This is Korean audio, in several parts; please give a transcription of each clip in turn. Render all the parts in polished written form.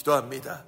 기도합니다.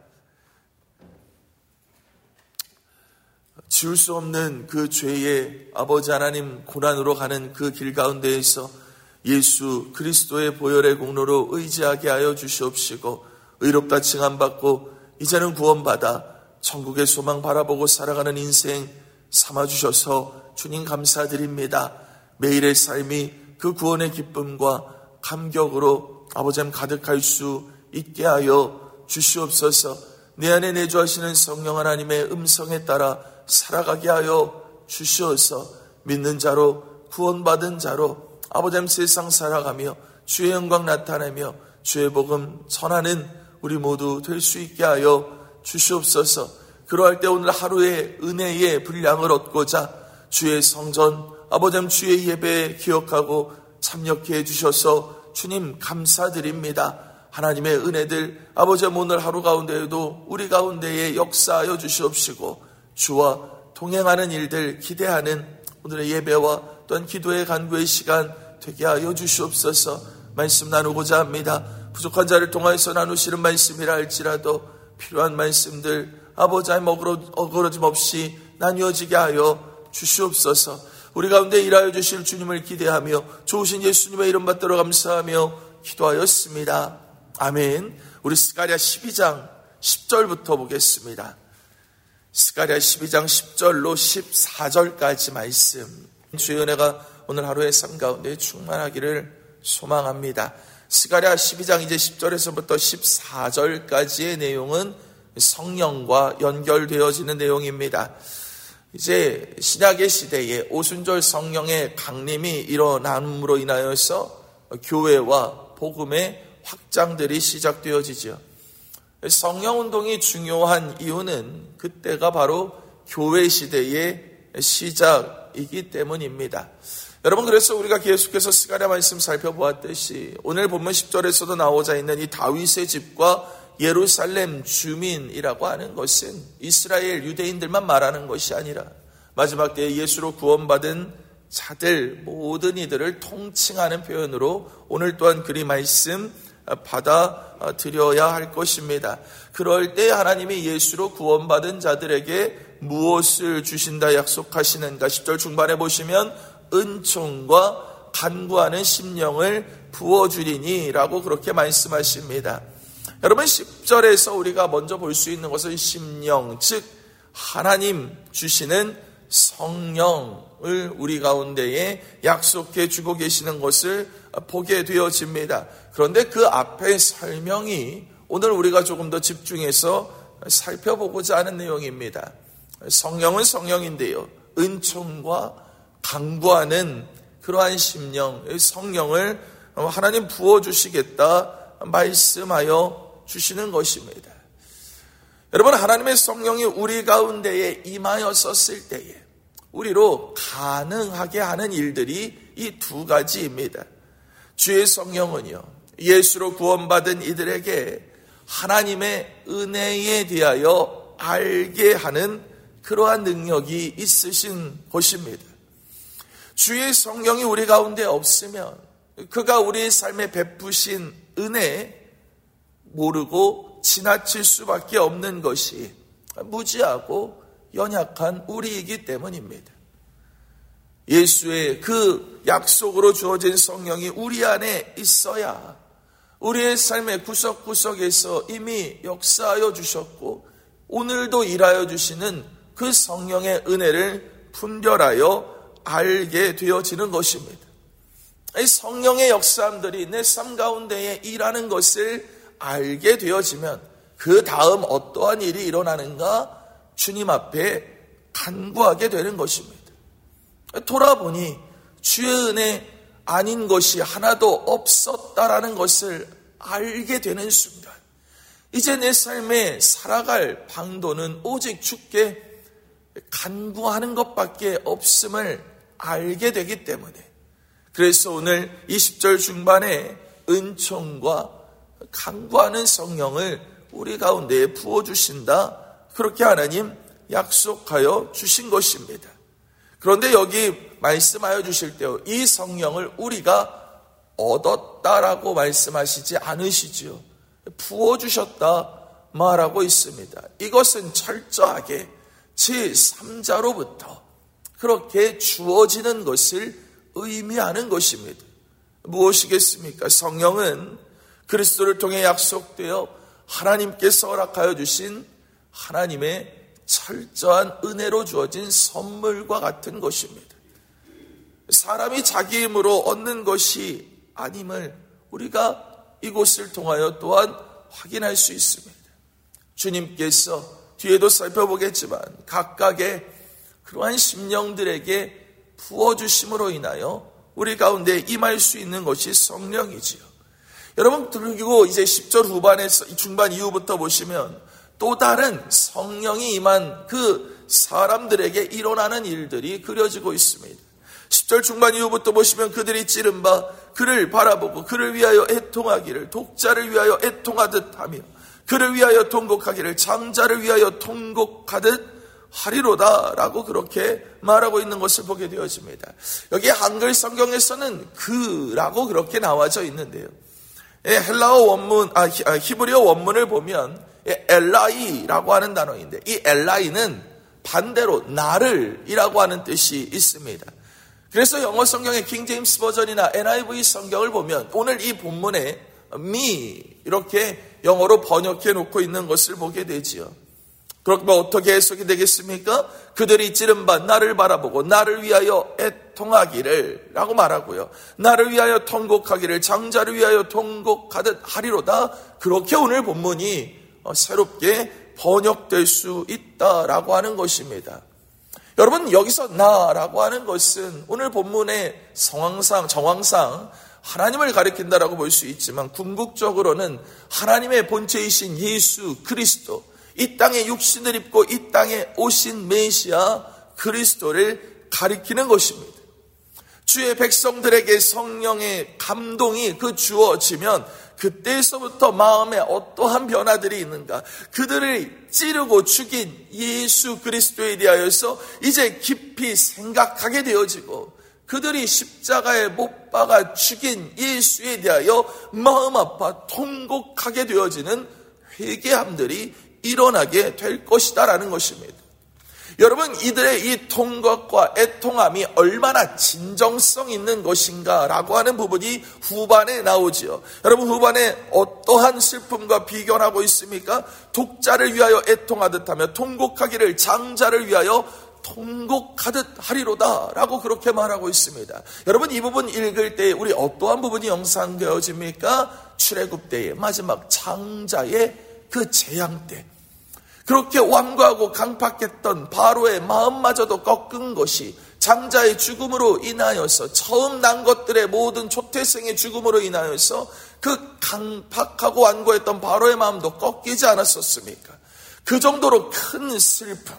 지울 수 없는 그 죄의 아버지 하나님 고난으로 가는 그 길 가운데에서 예수 그리스도의 보혈의 공로로 의지하게 하여 주시옵시고 의롭다 칭함받고 이제는 구원받아 천국의 소망 바라보고 살아가는 인생 삼아주셔서 주님 감사드립니다. 매일의 삶이 그 구원의 기쁨과 감격으로 아버지님 가득할 수 있게 하여 주시옵소서. 내 안에 내주하시는 성령 하나님의 음성에 따라 살아가게 하여 주시어서 믿는 자로 구원받은 자로 아버지님 세상 살아가며 주의 영광 나타내며 주의 복음 전하는 우리 모두 될 수 있게 하여 주시옵소서. 그러할 때 오늘 하루의 은혜의 분량을 얻고자 주의 성전 아버지님 주의 예배에 기억하고 참여케 해주셔서 주님 감사드립니다. 하나님의 은혜들 아버지님 오늘 하루 가운데에도 우리 가운데에 역사하여 주시옵시고 주와 동행하는 일들 기대하는 오늘의 예배와 또한 기도의 간구의 시간 되게 하여 주시옵소서. 말씀 나누고자 합니다. 부족한 자를 통하여서 나누시는 말씀이라 할지라도 필요한 말씀들 아버지 하나님 어그러짐 없이 나뉘어지게 하여 주시옵소서. 우리 가운데 일하여 주실 주님을 기대하며 좋으신 예수님의 이름 받들어 감사하며 기도하였습니다. 아멘. 우리 스가랴 12장 10절부터 보겠습니다. 스가랴 12장 10절로 14절까지 말씀, 주의 은혜가 오늘 하루의 삶 가운데 충만하기를 소망합니다. 스가랴 12장 이제 10절에서부터 14절까지의 내용은 성령과 연결되어지는 내용입니다. 이제 신약의 시대에 오순절 성령의 강림이 일어남으로 인하여서 교회와 복음의 확장들이 시작되어지죠. 성령운동이 중요한 이유는 그때가 바로 교회 시대의 시작이기 때문입니다. 여러분, 그래서 우리가 계속해서 스가랴 말씀 살펴보았듯이 오늘 본문 10절에서도 나오자 있는 이 다윗의 집과 예루살렘 주민이라고 하는 것은 이스라엘 유대인들만 말하는 것이 아니라 마지막 때에 예수로 구원받은 자들 모든 이들을 통칭하는 표현으로 오늘 또한 그리 말씀 받아들여야 할 것입니다. 그럴 때 하나님이 예수로 구원받은 자들에게 무엇을 주신다 약속하시는가? 10절 중반에 보시면 은총과 간구하는 심령을 부어주리니 라고 그렇게 말씀하십니다. 여러분, 10절에서 우리가 먼저 볼 수 있는 것은 심령, 즉 하나님 주시는 성령을 우리 가운데에 약속해 주고 계시는 것을 보게 되어집니다. 그런데 그 앞에 설명이 오늘 우리가 조금 더 집중해서 살펴보고자 하는 내용입니다. 성령은 성령인데요, 은총과 강구하는 그러한 심령, 성령을 하나님 부어주시겠다 말씀하여 주시는 것입니다. 여러분, 하나님의 성령이 우리 가운데에 임하였었을 때에 우리로 가능하게 하는 일들이 이 두 가지입니다. 주의 성령은요, 예수로 구원받은 이들에게 하나님의 은혜에 대하여 알게 하는 그러한 능력이 있으신 것입니다. 주의 성령이 우리 가운데 없으면 그가 우리의 삶에 베푸신 은혜 모르고 지나칠 수밖에 없는 것이 무지하고 연약한 우리이기 때문입니다. 예수의 그 약속으로 주어진 성령이 우리 안에 있어야 우리의 삶의 구석구석에서 이미 역사하여 주셨고 오늘도 일하여 주시는 그 성령의 은혜를 분별하여 알게 되어지는 것입니다. 이 성령의 역사함들이 내 삶 가운데에 일하는 것을 알게 되어지면 그 다음 어떠한 일이 일어나는가 주님 앞에 간구하게 되는 것입니다. 돌아보니 주의 은혜 아닌 것이 하나도 없었다라는 것을 알게 되는 순간 이제 내 삶에 살아갈 방도는 오직 주께 간구하는 것밖에 없음을 알게 되기 때문에 그래서 오늘 20절 중반에 은총과 간구하는 성령을 우리 가운데에 부어주신다 그렇게 하나님 약속하여 주신 것입니다. 그런데 여기 말씀하여 주실 때 이 성령을 우리가 얻었다라고 말씀하시지 않으시지요. 부어주셨다 말하고 있습니다. 이것은 철저하게 제3자로부터 그렇게 주어지는 것을 의미하는 것입니다. 무엇이겠습니까? 성령은 그리스도를 통해 약속되어 하나님께서 허락하여 주신 하나님의 철저한 은혜로 주어진 선물과 같은 것입니다. 사람이 자기 힘으로 얻는 것이 아님을 우리가 이곳을 통하여 또한 확인할 수 있습니다. 주님께서 뒤에도 살펴보겠지만 각각의 그러한 심령들에게 부어주심으로 인하여 우리 가운데 임할 수 있는 것이 성령이지요. 여러분, 그리고 이제 10절 후반에서 중반 이후부터 보시면 또 다른 성령이 임한 그 사람들에게 일어나는 일들이 그려지고 있습니다. 10절 중반 이후부터 보시면 그들이 찌른 바 그를 바라보고 그를 위하여 애통하기를 독자를 위하여 애통하듯 하며 그를 위하여 통곡하기를 장자를 위하여 통곡하듯 하리로다 라고 그렇게 말하고 있는 것을 보게 되어집니다. 여기 한글 성경에서는 그라고 그렇게 나와져 있는데요. 헬라어 원문, 히브리어 원문을 보면 엘라이라고 하는 단어인데 이 엘라이는 반대로 나를 이라고 하는 뜻이 있습니다. 그래서 영어 성경의 킹 제임스 버전이나 NIV 성경을 보면 오늘 이 본문에 me 이렇게 영어로 번역해 놓고 있는 것을 보게 되지요. 그렇게 어떻게 해석이 되겠습니까? 그들이 찌른 바 나를 바라보고 나를 위하여 애통하기를 라고 말하고요. 나를 위하여 통곡하기를 장자를 위하여 통곡하듯 하리로다. 그렇게 오늘 본문이 새롭게 번역될 수 있다라고 하는 것입니다. 여러분, 여기서 나라고 하는 것은 오늘 본문의 정황상 하나님을 가리킨다라고 볼 수 있지만 궁극적으로는 하나님의 본체이신 예수 그리스도, 이 땅에 육신을 입고 이 땅에 오신 메시아 그리스도를 가리키는 것입니다. 주의 백성들에게 성령의 감동이 주어지면 그때서부터 마음에 어떠한 변화들이 있는가? 그들을 찌르고 죽인 예수 그리스도에 대하여서 이제 깊이 생각하게 되어지고 그들이 십자가에 못 박아 죽인 예수에 대하여 마음 아파 통곡하게 되어지는 회개함들이 일어나게 될 것이다라는 것입니다. 여러분, 이들의 이 통곡과 애통함이 얼마나 진정성 있는 것인가라고 하는 부분이 후반에 나오지요. 여러분, 후반에 어떠한 슬픔과 비견하고 있습니까? 독자를 위하여 애통하듯 하며 통곡하기를 장자를 위하여 통곡하듯 하리로다 라고 그렇게 말하고 있습니다. 여러분, 이 부분 읽을 때 우리 어떠한 부분이 영상되어집니까? 출애굽 때의 마지막 장자의 그 재앙 때 그렇게 완고하고 강팍했던 바로의 마음마저도 꺾은 것이 장자의 죽음으로 인하여서 처음 난 것들의 모든 초태생의 죽음으로 인하여서 그 강팍하고 완고했던 바로의 마음도 꺾이지 않았었습니까? 그 정도로 큰 슬픔,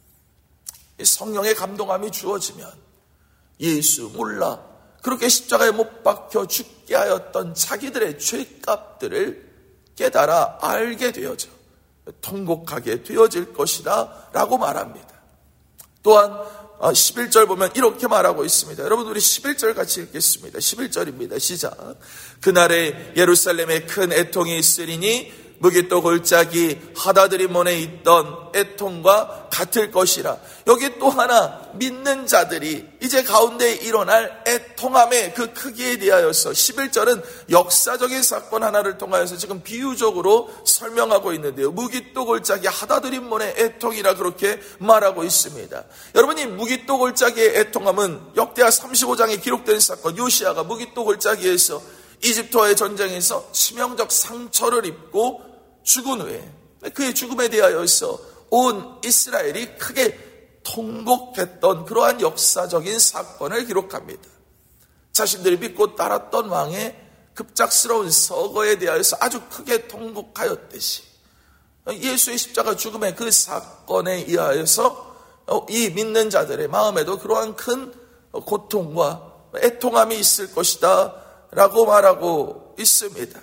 성령의 감동함이 주어지면 예수 몰라 그렇게 십자가에 못 박혀 죽게 하였던 자기들의 죄값들을 깨달아 알게 되어져 통곡하게 되어질 것이다 라고 말합니다. 또한 11절 보면 이렇게 말하고 있습니다. 여러분, 우리 11절 같이 읽겠습니다. 11절입니다. 시작. 그날에 예루살렘에 큰 애통이 있으리니 무기또 골짜기 하다드림몬에 있던 애통과 같을 것이라. 여기 또 하나 믿는 자들이 이제 가운데 일어날 애통함의 그 크기에 대하여서 11절은 역사적인 사건 하나를 통하여서 지금 비유적으로 설명하고 있는데요. 무기또 골짜기 하다드림몬의 애통이라 그렇게 말하고 있습니다. 여러분이 무기또 골짜기의 애통함은 역대하 35장에 기록된 사건, 요시아가 무기또 골짜기에서 이집트와의 전쟁에서 치명적 상처를 입고 죽은 후에 그의 죽음에 대하여서 온 이스라엘이 크게 통곡했던 그러한 역사적인 사건을 기록합니다. 자신들이 믿고 따랐던 왕의 급작스러운 서거에 대하여서 아주 크게 통곡하였듯이 예수의 십자가 죽음의 그 사건에 의하여서 이 믿는 자들의 마음에도 그러한 큰 고통과 애통함이 있을 것이다 라고 말하고 있습니다.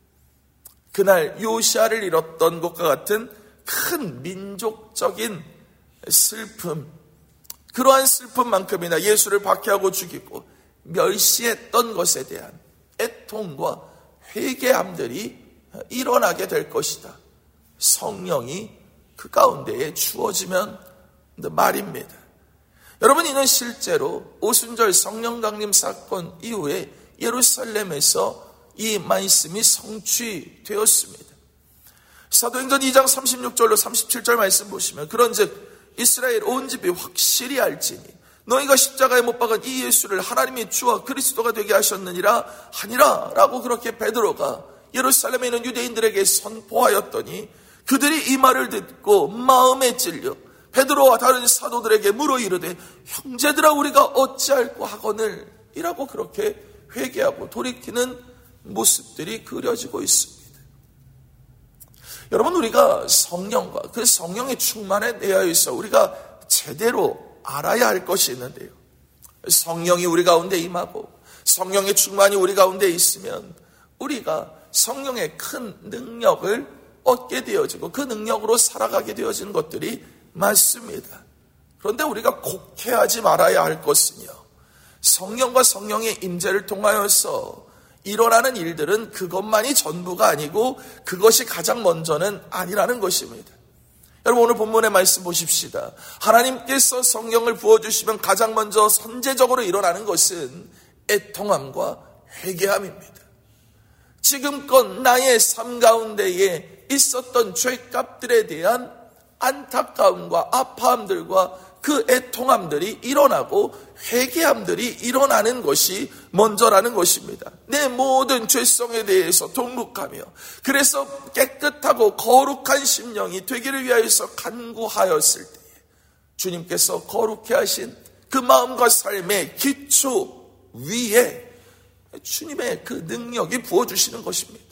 그날 요시아를 잃었던 것과 같은 큰 민족적인 슬픔, 그러한 슬픔만큼이나 예수를 박해하고 죽이고 멸시했던 것에 대한 애통과 회개함들이 일어나게 될 것이다. 성령이 그 가운데에 주어지면 말입니다. 여러분, 이는 실제로 오순절 성령 강림 사건 이후에 예루살렘에서 이 말씀이 성취되었습니다. 사도행전 2장 36절로 37절 말씀 보시면, 그런즉 이스라엘 온 집이 확실히 알지니 너희가 십자가에 못 박은 이 예수를 하나님이 주와 그리스도가 되게 하셨느니라 하니라 라고 그렇게 베드로가 예루살렘에 있는 유대인들에게 선포하였더니, 그들이 이 말을 듣고 마음에 찔려 베드로와 다른 사도들에게 물어 이르되, 형제들아 우리가 어찌할꼬 하거늘 이라고 그렇게 회개하고 돌이키는 모습들이 그려지고 있습니다. 여러분, 우리가 성령과 그 성령의 충만에 대하여서 우리가 제대로 알아야 할 것이 있는데요, 성령이 우리 가운데 임하고 성령의 충만이 우리 가운데 있으면 우리가 성령의 큰 능력을 얻게 되어지고 그 능력으로 살아가게 되어지는 것들이 많습니다. 그런데 우리가 곡해하지 말아야 할 것은요, 성령과 성령의 임재를 통하여서 일어나는 일들은 그것만이 전부가 아니고 그것이 가장 먼저는 아니라는 것입니다. 여러분, 오늘 본문의 말씀 보십시다. 하나님께서 성령을 부어주시면 가장 먼저 선제적으로 일어나는 것은 애통함과 회개함입니다. 지금껏 나의 삶 가운데에 있었던 죄값들에 대한 안타까움과 아파함들과 그 애통함들이 일어나고 회개함들이 일어나는 것이 먼저라는 것입니다. 내 모든 죄성에 대해서 통곡하며 그래서 깨끗하고 거룩한 심령이 되기를 위하여서 간구하였을 때에 주님께서 거룩해 하신 그 마음과 삶의 기초 위에 주님의 그 능력이 부어주시는 것입니다.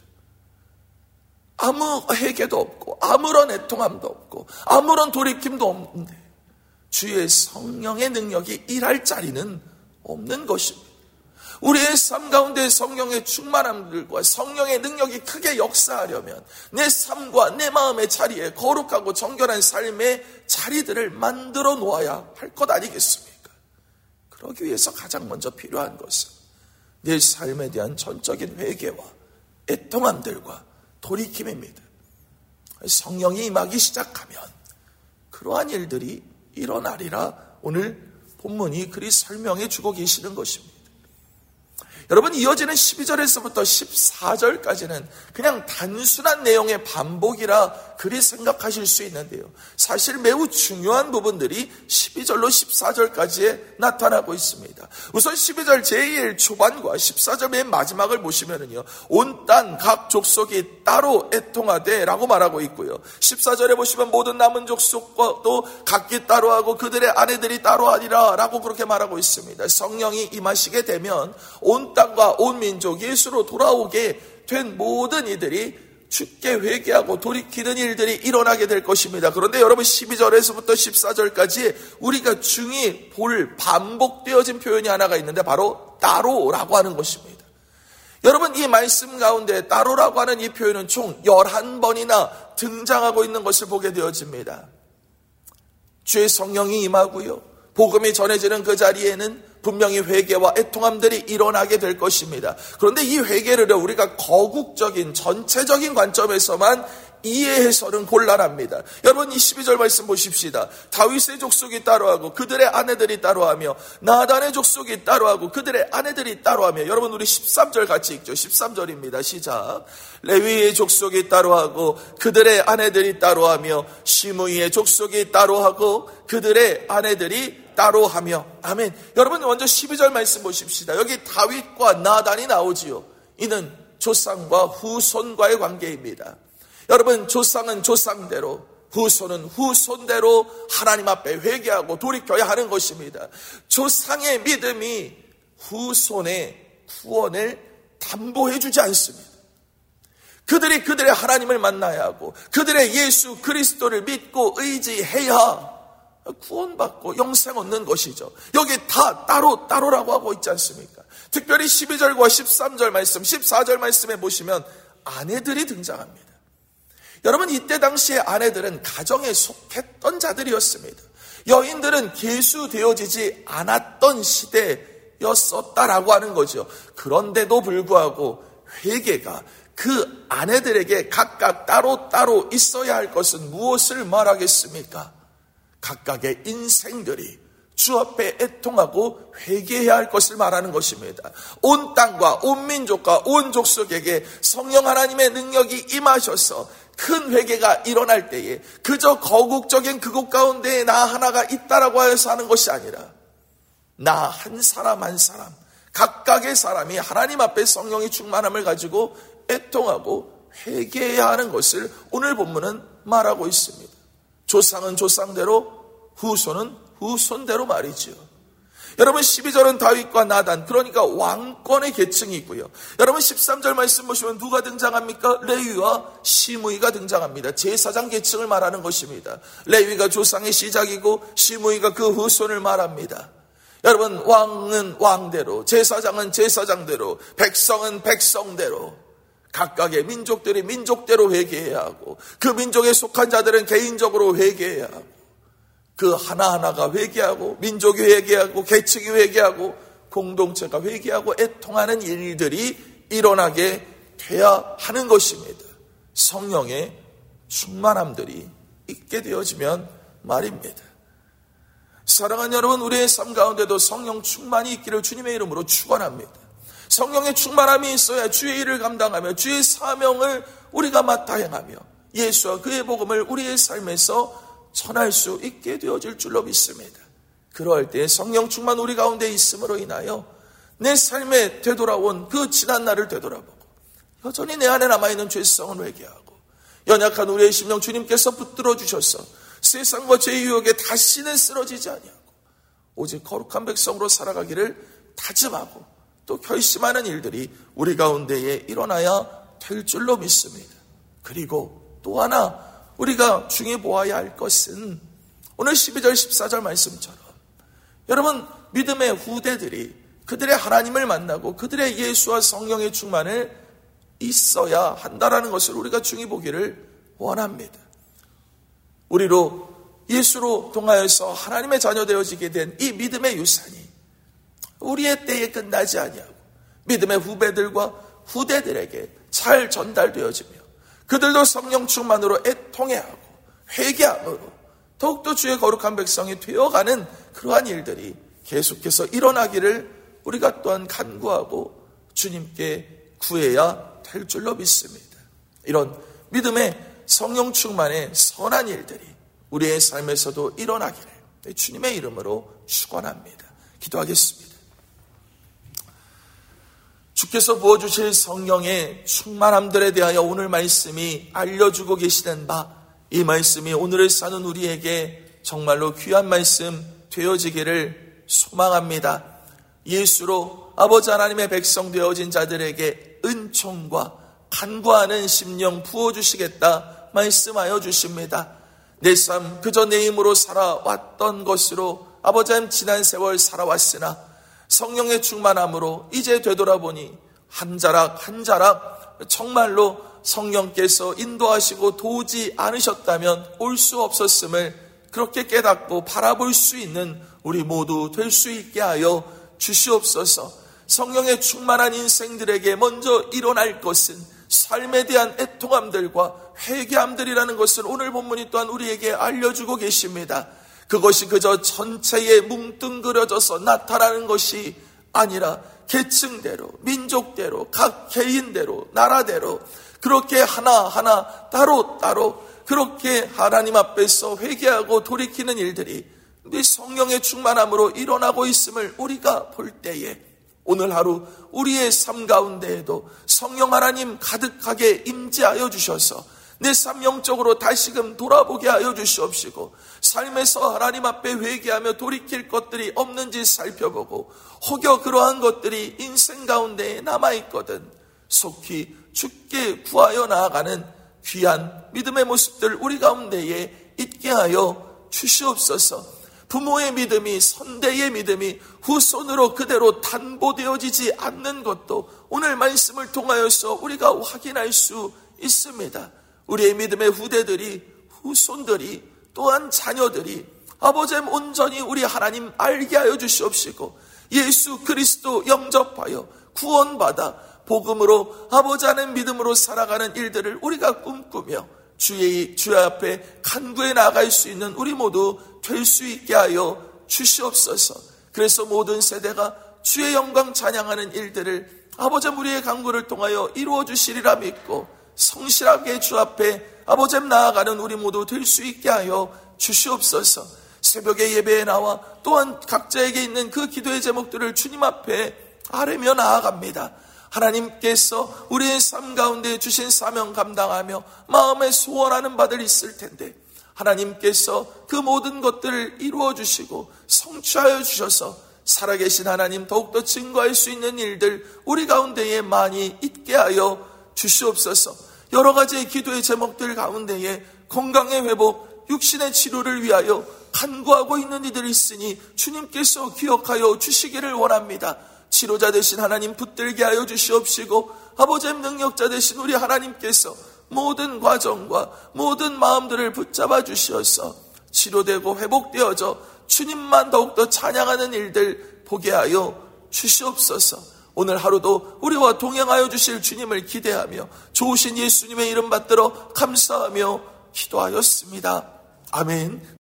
아무 회개도 없고 아무런 애통함도 없고 아무런 돌이킴도 없는데 주의 성령의 능력이 일할 자리는 없는 것입니다. 우리의 삶 가운데 성령의 충만함들과 성령의 능력이 크게 역사하려면 내 삶과 내 마음의 자리에 거룩하고 정결한 삶의 자리들을 만들어 놓아야 할 것 아니겠습니까? 그러기 위해서 가장 먼저 필요한 것은 내 삶에 대한 전적인 회개와 애통함들과 돌이킴입니다. 성령이 임하기 시작하면 그러한 일들이 일어나리라 오늘 본문이 그리 설명해 주고 계시는 것입니다. 여러분, 이어지는 12절에서부터 14절까지는 그냥 단순한 내용의 반복이라 그리 생각하실 수 있는데요, 사실 매우 중요한 부분들이 12절로 14절까지에 나타나고 있습니다. 우선 12절 제1 초반과 14절 맨 마지막을 보시면은요, 온 땅 각 족속이 따로 애통하되 라고 말하고 있고요, 14절에 보시면 모든 남은 족속과도 각기 따로 하고 그들의 아내들이 따로 하리라 라고 그렇게 말하고 있습니다. 성령이 임하시게 되면 온 땅과 온 민족 예수로 돌아오게 된 모든 이들이 주께 회개하고 돌이키는 일들이 일어나게 될 것입니다. 그런데 여러분, 12절에서부터 14절까지 우리가 중히 볼 반복되어진 표현이 하나가 있는데 바로 따로라고 하는 것입니다. 여러분, 이 말씀 가운데 따로라고 하는 이 표현은 총 11번이나 등장하고 있는 것을 보게 되어집니다. 주의 성령이 임하고요, 복음이 전해지는 그 자리에는 분명히 회개와 애통함들이 일어나게 될 것입니다. 그런데 이 회개를 우리가 거국적인 전체적인 관점에서만 이해해서는 곤란합니다. 여러분, 이 12절 말씀 보십시다. 다윗의 족속이 따로하고 그들의 아내들이 따로하며 나단의 족속이 따로하고 그들의 아내들이 따로하며, 여러분 우리 13절 같이 읽죠. 13절입니다. 시작. 레위의 족속이 따로하고 그들의 아내들이 따로하며 시므이의 족속이 따로하고 그들의 아내들이 따로하며. 아멘. 여러분, 먼저 12절 말씀 보십시다. 여기 다윗과 나단이 나오지요. 이는 조상과 후손과의 관계입니다. 여러분, 조상은 조상대로, 후손은 후손대로 하나님 앞에 회개하고 돌이켜야 하는 것입니다. 조상의 믿음이 후손의 구원을 담보해 주지 않습니다. 그들이 그들의 하나님을 만나야 하고 그들의 예수 그리스도를 믿고 의지해야 구원받고 영생 얻는 것이죠. 여기 다 따로라고 하고 있지 않습니까? 특별히 12절과 13절 말씀, 14절 말씀에 보시면 아내들이 등장합니다. 여러분, 이때 당시의 아내들은 가정에 속했던 자들이었습니다. 여인들은 계수되어지지 않았던 시대였었다라고 하는 거죠. 그런데도 불구하고 회개가 그 아내들에게 각각 따로 있어야 할 것은 무엇을 말하겠습니까? 각각의 인생들이 주 앞에 애통하고 회개해야 할 것을 말하는 것입니다. 온 땅과 온 민족과 온 족속에게 성령 하나님의 능력이 임하셔서 큰 회개가 일어날 때에 그저 거국적인 그곳 가운데에 나 하나가 있다라고 하여서 하는 것이 아니라 나 한 사람 한 사람 각각의 사람이 하나님 앞에 성령의 충만함을 가지고 애통하고 회개해야 하는 것을 오늘 본문은 말하고 있습니다. 조상은 조상대로 후손은 후손대로 말이지요. 여러분 12절은 다윗과 나단, 그러니까 왕권의 계층이 있고요. 여러분 13절 말씀 보시면 누가 등장합니까? 레위와 시므이가 등장합니다. 제사장 계층을 말하는 것입니다. 레위가 조상의 시작이고 시므이가 그 후손을 말합니다. 여러분 왕은 왕대로, 제사장은 제사장대로, 백성은 백성대로 각각의 민족들이 민족대로 회개해야 하고 그 민족에 속한 자들은 개인적으로 회개해야 하고 그 하나하나가 회개하고 민족이 회개하고 계층이 회개하고 공동체가 회개하고 애통하는 일들이 일어나게 돼야 하는 것입니다. 성령의 충만함들이 있게 되어지면 말입니다. 사랑하는 여러분, 우리의 삶 가운데도 성령 충만이 있기를 주님의 이름으로 축원합니다. 성령의 충만함이 있어야 주의 일을 감당하며 주의 사명을 우리가 맡아 행하며 예수와 그의 복음을 우리의 삶에서 전할 수 있게 되어질 줄로 믿습니다. 그럴 때 성령 충만 우리 가운데 있음으로 인하여 내 삶에 되돌아온 그 지난 날을 되돌아보고 여전히 내 안에 남아있는 죄성을 회개하고 연약한 우리의 심령 주님께서 붙들어 주셔서 세상과 죄의 유혹에 다시는 쓰러지지 아니하고 오직 거룩한 백성으로 살아가기를 다짐하고 또 결심하는 일들이 우리 가운데에 일어나야 될 줄로 믿습니다. 그리고 또 하나 우리가 중요히 보아야 할 것은 오늘 12절 14절 말씀처럼 여러분 믿음의 후대들이 그들의 하나님을 만나고 그들의 예수와 성령의 충만을 있어야 한다라는 것을 우리가 중요히 보기를 원합니다. 우리로 예수로 통하여서 하나님의 자녀 되어지게 된 이 믿음의 유산이 우리의 때에 끝나지 아니하고 믿음의 후배들과 후대들에게 잘 전달되어지며 그들도 성령 충만으로 애통해하고 회개함으로 더욱더 주의 거룩한 백성이 되어가는 그러한 일들이 계속해서 일어나기를 우리가 또한 간구하고 주님께 구해야 될 줄로 믿습니다. 이런 믿음의 성령 충만의 선한 일들이 우리의 삶에서도 일어나기를 주님의 이름으로 축원합니다. 기도하겠습니다. 주께서 부어주실 성령의 충만함들에 대하여 오늘 말씀이 알려주고 계시는 바, 이 말씀이 오늘을 사는 우리에게 정말로 귀한 말씀 되어지기를 소망합니다. 예수로 아버지 하나님의 백성 되어진 자들에게 은총과 간구하는 심령 부어주시겠다 말씀하여 주십니다. 내 삶 그저 내 힘으로 살아왔던 것으로 아버지 하나님 지난 세월 살아왔으나 성령의 충만함으로 이제 되돌아보니 한 자락 한 자락 정말로 성령께서 인도하시고 도우지 않으셨다면 올 수 없었음을 그렇게 깨닫고 바라볼 수 있는 우리 모두 될 수 있게 하여 주시옵소서. 성령의 충만한 인생들에게 먼저 일어날 것은 삶에 대한 애통함들과 회개함들이라는 것을 오늘 본문이 또한 우리에게 알려주고 계십니다. 그것이 그저 전체에 뭉뚱그려져서 나타나는 것이 아니라 계층대로, 민족대로, 각 개인대로, 나라대로 그렇게 하나하나 따로따로 그렇게 하나님 앞에서 회개하고 돌이키는 일들이 우리 성령의 충만함으로 일어나고 있음을 우리가 볼 때에 오늘 하루 우리의 삶 가운데에도 성령 하나님 가득하게 임재하여 주셔서 내 삶 영적으로 다시금 돌아보게 하여 주시옵시고 삶에서 하나님 앞에 회개하며 돌이킬 것들이 없는지 살펴보고 혹여 그러한 것들이 인생 가운데에 남아있거든 속히 주께 구하여 나아가는 귀한 믿음의 모습들 우리 가운데에 있게 하여 주시옵소서. 부모의 믿음이 선대의 믿음이 후손으로 그대로 담보되어지지 않는 것도 오늘 말씀을 통하여서 우리가 확인할 수 있습니다. 우리의 믿음의 후대들이 후손들이 또한 자녀들이 아버지님 온전히 우리 하나님 알게 하여 주시옵시고 예수 그리스도 영접하여 구원받아 복음으로 아버지 안의 믿음으로 살아가는 일들을 우리가 꿈꾸며 주의 앞에 간구해 나아갈 수 있는 우리 모두 될 수 있게 하여 주시옵소서. 그래서 모든 세대가 주의 영광 찬양하는 일들을 아버지 우리의 간구를 통하여 이루어 주시리라 믿고 성실하게 주 앞에 아버지 나아가는 우리 모두 될 수 있게 하여 주시옵소서. 새벽에 예배에 나와 또한 각자에게 있는 그 기도의 제목들을 주님 앞에 아뢰며 나아갑니다. 하나님께서 우리의 삶 가운데 주신 사명 감당하며 마음에 소원하는 바들 있을 텐데 하나님께서 그 모든 것들을 이루어 주시고 성취하여 주셔서 살아계신 하나님 더욱더 증거할 수 있는 일들 우리 가운데에 많이 있게 하여 주시옵소서. 여러 가지의 기도의 제목들 가운데에 건강의 회복, 육신의 치료를 위하여 간구하고 있는 이들이 있으니 주님께서 기억하여 주시기를 원합니다. 치료자 되신 하나님 붙들게 하여 주시옵시고 아버지의 능력자 되신 우리 하나님께서 모든 과정과 모든 마음들을 붙잡아 주시어서 치료되고 회복되어져 주님만 더욱더 찬양하는 일들 보게 하여 주시옵소서. 오늘 하루도 우리와 동행하여 주실 주님을 기대하며 좋으신 예수님의 이름 받들어 감사하며 기도하였습니다. 아멘.